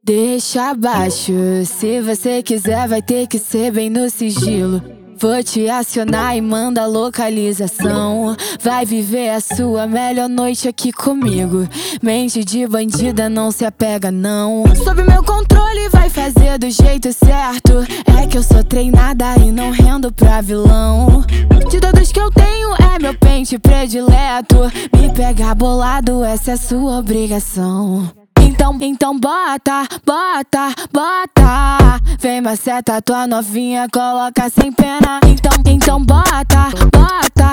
Deixa abaixo, se você quiser vai ter que ser bem no sigilo. Vou te acionar e manda a localização. Vai viver a sua melhor noite aqui comigo. Mente de bandida não se apega não. Sob meu controle vai fazer do jeito certo. É que eu sou treinada e não rendo pra vilão. De todos que eu tenho é meu pente predileto. Me pegar bolado, essa é sua obrigação. Então bota, bota, bota. Vem maceta tua novinha, coloca sem pena. Então bota, bota,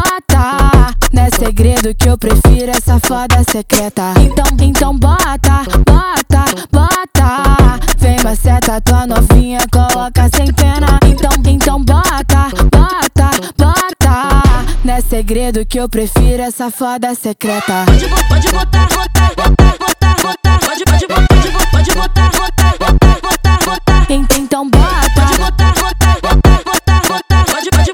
bota. Não é segredo que eu prefiro essa foda secreta. Então bota, bota, bota. Vem maceta tua novinha, coloca sem pena. Então bota, bota, bota. Não é segredo que eu prefiro essa foda secreta. Pode botar, botar, botar, botar, botar. Pode botar, botar, botar, botar, botar. Então bota, pode botar, botar, botar, botar, botar.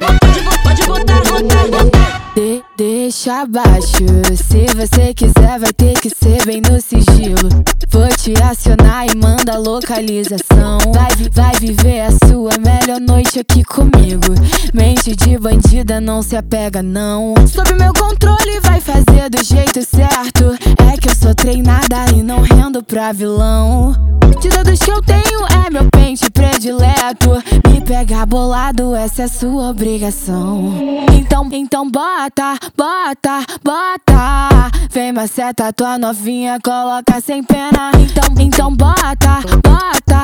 Pode botar, botar, botar. Deixa abaixo, se você quiser vai ter que ser bem no sigilo. Vou te acionar e manda a localização. Vai viver a sua melhor noite aqui comigo. Mente de bandida não se apega não. Sob meu controle vai fazer do jeito certo. É que eu sou treinada e não rendo pra vilão. De todos que eu tenho é meu pente predileto. Me pegar bolado, essa é sua obrigação. Então bota, bota, bota. Vem maceta tua novinha, coloca sem pena. Então bota, bota,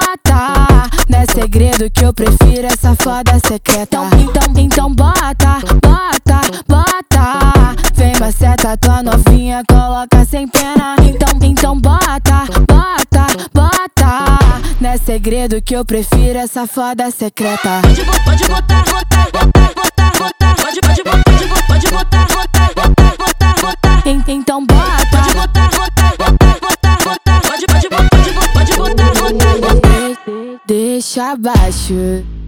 bota. Não é segredo que eu prefiro essa foda secreta. Então bota, bota, bota. Vem maceta tua novinha, coloca sem pena. Então bota, bota, bota. Não é segredo que eu prefiro essa foda secreta. Pode botar, botar, botar, botar, botar. Pode botar, botar, botar, botar, botar. Então bota, pode botar, botar, botar, botar, botar. Pode botar, botar, botar. Deixa abaixo.